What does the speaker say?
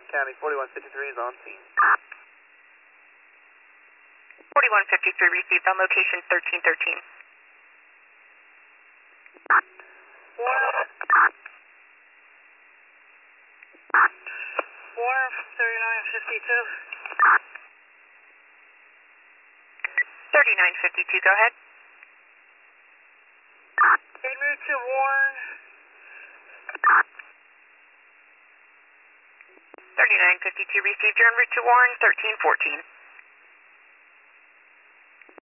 County 4153 is on scene. 4153 received on location 1313. Warren 3952. 3952, go ahead. En route to Warren. 3952 received, you're en route to Warren 1314.